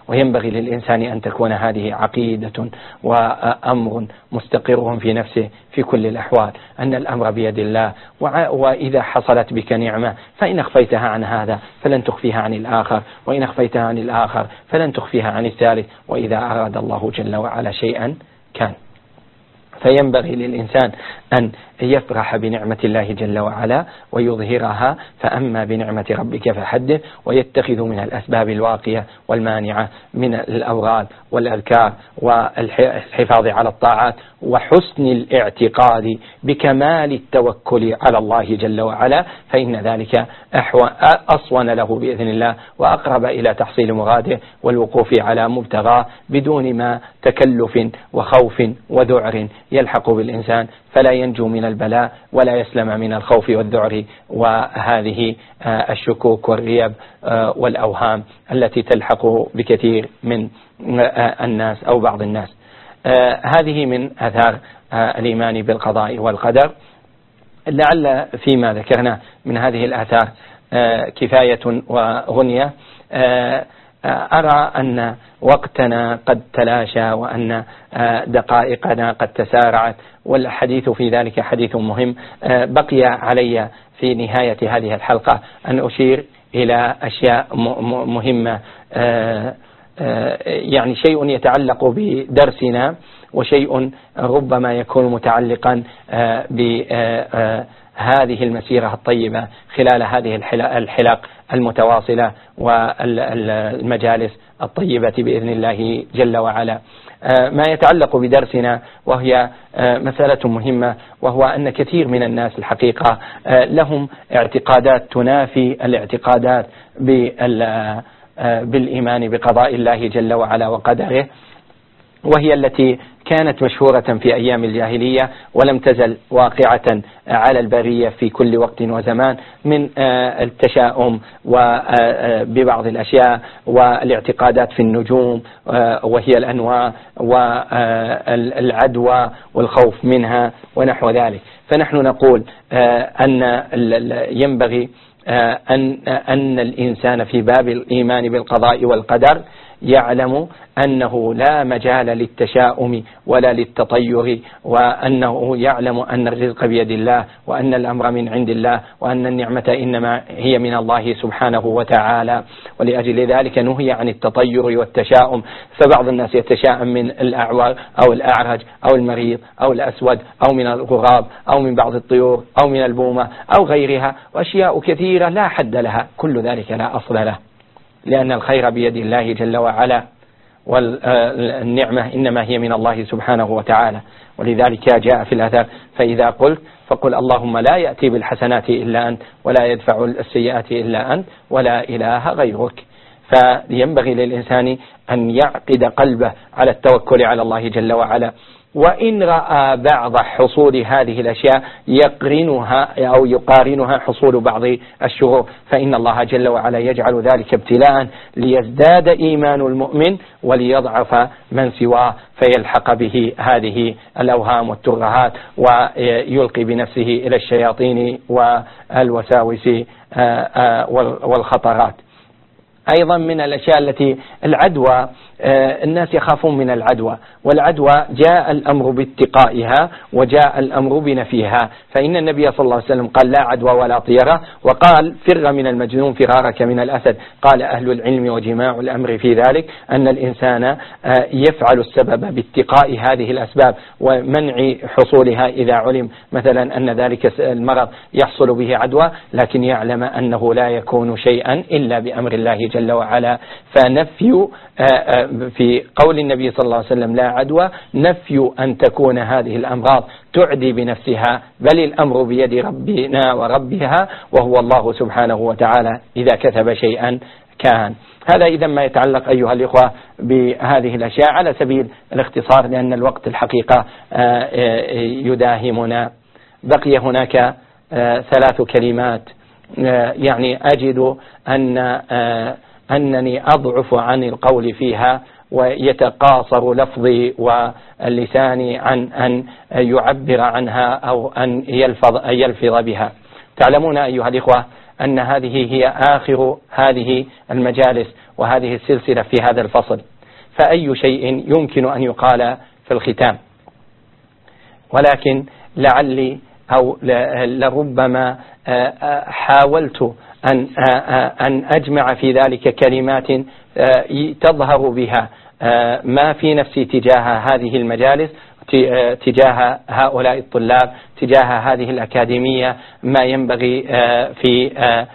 وينبغي للإنسان أن تكون هذه عقيدة وأمر مستقر في نفسه في كل الأحوال، أن الأمر بيد الله، وإذا حصلت بك نعمة فإن أخفيتها عن هذا فلن تخفيها عن الآخر، وإن أخفيتها عن الآخر فلن تخفيها عن الثالث، وإذا أراد الله جل وعلا شيئا كان. فينبغي للإنسان أن يفرح بنعمة الله جل وعلا ويظهرها، فأما بنعمة ربك فحدث، ويتخذ من الأسباب الواقية والمانعة من الأوراد والأذكار والحفاظ على الطاعات وحسن الاعتقاد بكمال التوكل على الله جل وعلا، فإن ذلك أصون له بإذن الله وأقرب إلى تحصيل مراده والوقوف على مبتغاه بدون ما تكلف وخوف وذعر يلحق بالإنسان، فلا ينجو من البلاء ولا يسلم من الخوف والذعر وهذه الشكوك والريب والأوهام التي تلحق بكثير من الناس أو بعض الناس. هذه من آثار الإيمان بالقضاء والقدر. لعل فيما ذكرنا من هذه الآثار كفاية وغنية. أرى أن وقتنا قد تلاشى وأن دقائقنا قد تسارعت، والحديث في ذلك حديث مهم. بقي علي في نهاية هذه الحلقة أن أشير إلى أشياء مهمة، يعني شيء يتعلق بدرسنا وشيء ربما يكون متعلقا بهذه المسيرة الطيبة خلال هذه الحلق المتواصلة والمجالس الطيبة بإذن الله جل وعلا. ما يتعلق بدرسنا وهي مسألة مهمة، وهو أن كثير من الناس الحقيقة لهم اعتقادات تنافي الاعتقادات بالإيمان بقضاء الله جل وعلا وقدره، وهي التي كانت مشهورة في أيام الجاهلية ولم تزل واقعة على البرية في كل وقت وزمان، من التشاؤم ببعض الأشياء والاعتقادات في النجوم وهي الأنواع والعدوى والخوف منها ونحو ذلك. فنحن نقول أن ينبغي أن أن الإنسان في باب الإيمان بالقضاء والقدر يعلم أنه لا مجال للتشاؤم ولا للتطير، وأنه يعلم أن الرزق بيد الله، وأن الأمر من عند الله، وأن النعمة إنما هي من الله سبحانه وتعالى. ولأجل ذلك نهي عن التطير والتشاؤم. فبعض الناس يتشاءم من الأعور أو الأعرج أو المريض أو الأسود أو من الغراب أو من بعض الطيور أو من البومة أو غيرها، وأشياء كثيرة لا حد لها، كل ذلك لا أصل له، لأن الخير بيد الله جل وعلا، والنعمة إنما هي من الله سبحانه وتعالى. ولذلك جاء في الأثر: فإذا قلت فقل اللهم لا يأتي بالحسنات إلا أنت، ولا يدفع السيئات إلا أنت، ولا إله غيرك. فينبغي للإنسان أن يعقد قلبه على التوكل على الله جل وعلا، وإن رأى بعض حصول هذه الأشياء يقرنها أو يقارنها حصول بعض الشرور، فإن الله جل وعلا يجعل ذلك ابتلاء ليزداد إيمان المؤمن وليضعف من سواه، فيلحق به هذه الأوهام والترهات ويلقي بنفسه إلى الشياطين والوساوس والخطرات. أيضا من الأشياء التي العدوى، الناس يخافون من العدوى، والعدوى جاء الأمر باتقائها وجاء الأمر بنفيها. فإن النبي صلى الله عليه وسلم قال: لا عدوى ولا طيرة، وقال: فر من المجنون فرارك من الأسد. قال أهل العلم وجماع الأمر في ذلك أن الإنسان يفعل السبب باتقاء هذه الأسباب ومنع حصولها إذا علم مثلا أن ذلك المرض يحصل به عدوى، لكن يعلم أنه لا يكون شيئا إلا بأمر الله جل وعلا. فنفي في قول النبي صلى الله عليه وسلم لا عدوى نفي أن تكون هذه الأمراض تعدي بنفسها، بل الأمر بيد ربنا وربها، وهو الله سبحانه وتعالى إذا كتب شيئا كان. هذا إذا ما يتعلق أيها الإخوة بهذه الأشياء على سبيل الاختصار، لأن الوقت الحقيقة يداهمنا. بقي هناك ثلاث كلمات يعني أجد أن أنني أضعف عن القول فيها، ويتقاصر لفظي ولساني عن أن يعبر عنها أو أن يلفظ, يلفظ بها. تعلمون أيها الإخوة أن هذه هي آخر هذه المجالس، وهذه السلسلة في هذا الفصل. فأي شيء يمكن أن يقال في الختام، ولكن لعلي أو لربما حاولت أن أن أجمع في ذلك كلمات تظهر بها ما في نفسي تجاه هذه المجالس، تجاه هؤلاء الطلاب، تجاه هذه الأكاديمية، ما ينبغي في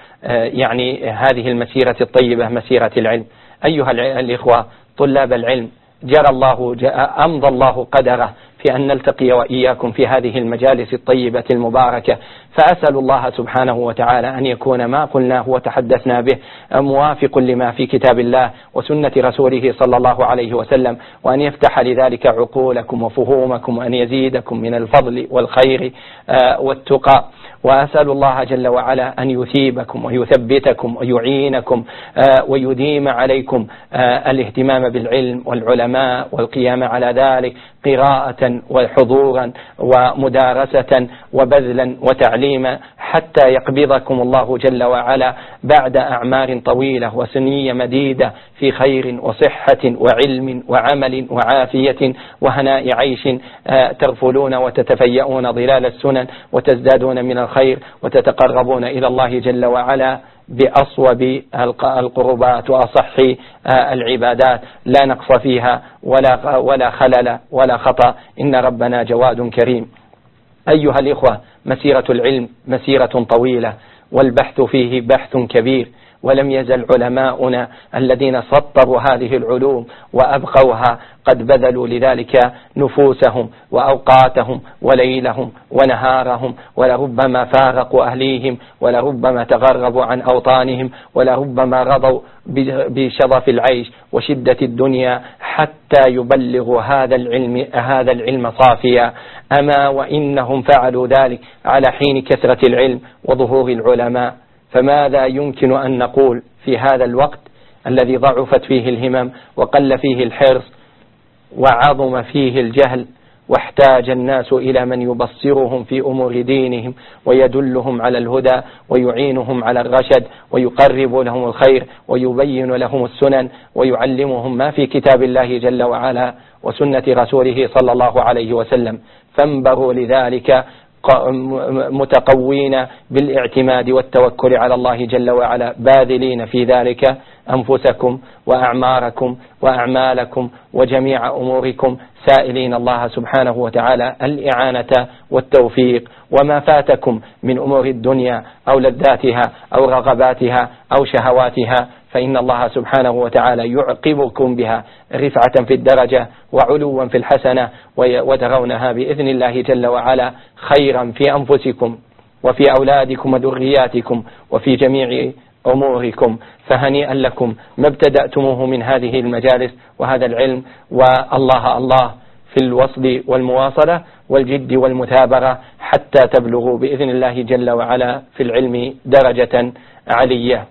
يعني هذه المسيرة الطيبة، مسيرة العلم. أيها الإخوة طلاب العلم، جرى الله أمضى الله قدره في أن نلتقي وإياكم في هذه المجالس الطيبة المباركة، فأسأل الله سبحانه وتعالى أن يكون ما قلناه وتحدثنا به موافق لما في كتاب الله وسنة رسوله صلى الله عليه وسلم، وأن يفتح لذلك عقولكم وفهومكم، وأن يزيدكم من الفضل والخير والتقى. وأسأل الله جل وعلا أن يثيبكم ويثبتكم ويعينكم ويديم عليكم الاهتمام بالعلم والعلماء والقيام على ذلك قراءة وحضورا ومدارسة وبذلا وتعليما، حتى يقبضكم الله جل وعلا بعد أعمار طويلة وسنية مديدة في خير وصحة وعلم وعمل وعافية وهناء عيش، تغفلون وتتفيئون ظلال السنن وتزدادون من الخير وتتقربون إلى الله جل وعلا بأصوب القربات وأصح العبادات، لا نقص فيها ولا ولا خلل ولا خطأ، إن ربنا جواد كريم. أيها الإخوة، مسيرة العلم مسيرة طويلة، والبحث فيه بحث كبير، ولم يزل علماؤنا الذين سطروا هذه العلوم وأبقوها قد بذلوا لذلك نفوسهم وأوقاتهم وليلهم ونهارهم، ولربما فارقوا أهليهم، ولربما تغربوا عن أوطانهم، ولربما رضوا بشظف العيش وشدة الدنيا حتى يبلغوا هذا العلم هذا العلم صافيا. أما وإنهم فعلوا ذلك على حين كثرة العلم وظهور العلماء، فماذا يمكن أن نقول في هذا الوقت الذي ضعفت فيه الهمم وقل فيه الحرص وعظم فيه الجهل، واحتاج الناس إلى من يبصرهم في أمور دينهم ويدلهم على الهدى ويعينهم على الرشد ويقرب لهم الخير ويبين لهم السنن ويعلمهم ما في كتاب الله جل وعلا وسنة رسوله صلى الله عليه وسلم. فانبروا لذلك متقوين بالاعتماد والتوكل على الله جل وعلا، باذلين في ذلك أنفسكم وأعماركم وأعمالكم وجميع أموركم، سائلين الله سبحانه وتعالى الإعانة والتوفيق. وما فاتكم من أمور الدنيا أو لذاتها أو رغباتها أو شهواتها فإن الله سبحانه وتعالى يعقبكم بها رفعة في الدرجة وعلوا في الحسنة، وترونها بإذن الله جل وعلا خيرا في أنفسكم وفي أولادكم وذرياتكم وفي جميع أموركم. فهنيئا لكم ما ابتدأتموه من هذه المجالس وهذا العلم، والله الله في الوصل والمواصلة والجد والمثابرة حتى تبلغوا بإذن الله جل وعلا في العلم درجة علية.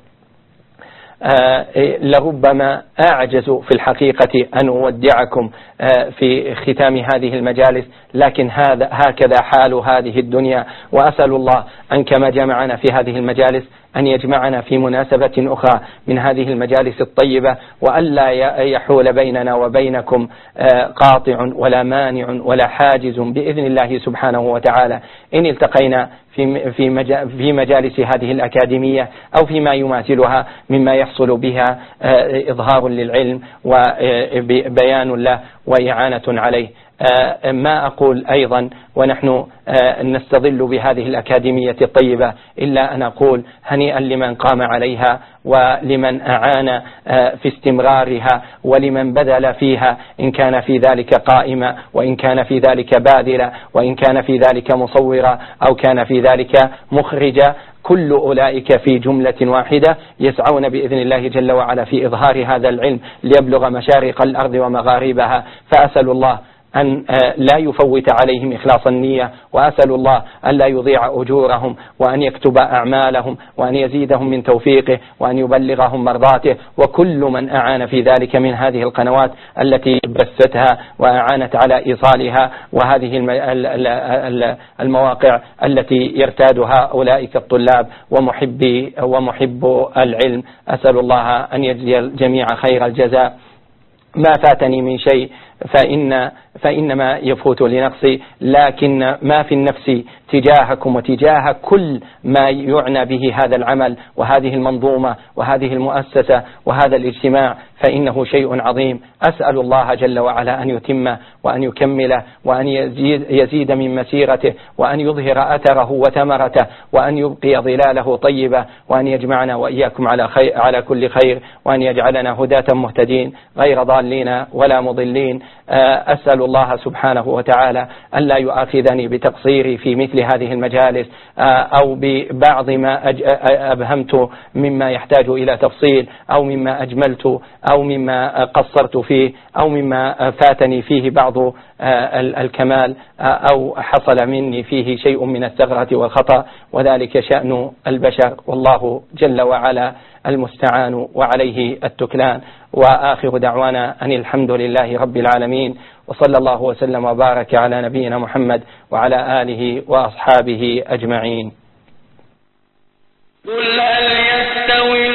آه لربما أعجز في الحقيقة أن أودعكم آه في ختام هذه المجالس، لكن هذا هكذا حال هذه الدنيا، وأسأل الله أن كما جمعنا في هذه المجالس أن يجمعنا في مناسبة أخرى من هذه المجالس الطيبة، وألا يحول بيننا وبينكم آه قاطع ولا مانع ولا حاجز بإذن الله سبحانه وتعالى، إن التقينا في في في مجالس هذه الأكاديمية أو فيما يماثلها مما يحصل بها إظهار للعلم وبيان له وإعانة عليه. ما أقول أيضا ونحن نستظل بهذه الأكاديمية الطيبة إلا أن أقول هنيئا لمن قام عليها ولمن أعان في استمرارها ولمن بذل فيها، إن كان في ذلك قائما وإن كان في ذلك باذلا وإن كان في ذلك مصورا أو كان في ذلك مخرجا، كل أولئك في جملة واحدة يسعون بإذن الله جل وعلا في إظهار هذا العلم ليبلغ مشارق الأرض ومغاربها. فأسأل الله أن لا يفوت عليهم إخلاص النية، وأسأل الله أن لا يضيع أجورهم، وأن يكتب أعمالهم، وأن يزيدهم من توفيقه، وأن يبلغهم مرضاته. وكل من أعان في ذلك من هذه القنوات التي بثتها وأعانت على إيصالها، وهذه المواقع التي يرتادها أولئك الطلاب ومحبي ومحب العلم، أسأل الله أن يجزي الجميع خير الجزاء. ما فاتني من شيء فإن فإنما يفوت لنفسي، لكن ما في النفس تجاهكم وتجاه كل ما يعنى به هذا العمل وهذه المنظومة وهذه المؤسسة وهذا الاجتماع فإنه شيء عظيم. أسأل الله جل وعلا أن يتمه وأن يكمله وأن يزيد, يزيد من مسيرته، وأن يظهر أثره وثمرته، وأن يبقي ظلاله طيبة، وأن يجمعنا وإياكم على, خير على كل خير، وأن يجعلنا هداة مهتدين غير ضالين ولا مضلين. أسأل الله سبحانه وتعالى أن لا يؤاخذني بتقصيري في مثل هذه المجالس أو ببعض ما أبهمت مما يحتاج إلى تفصيل، أو مما أجملت، أو مما قصرت فيه، أو مما فاتني فيه بعض الكمال، أو حصل مني فيه شيء من الثغرة والخطأ، وذلك شأن البشر، والله جل وعلا المستعان وعليه التكلان. وآخر دعوانا أن الحمد لله رب العالمين، وصلى الله وسلم وبارك على نبينا محمد وعلى آله وأصحابه أجمعين. قل هل يستوي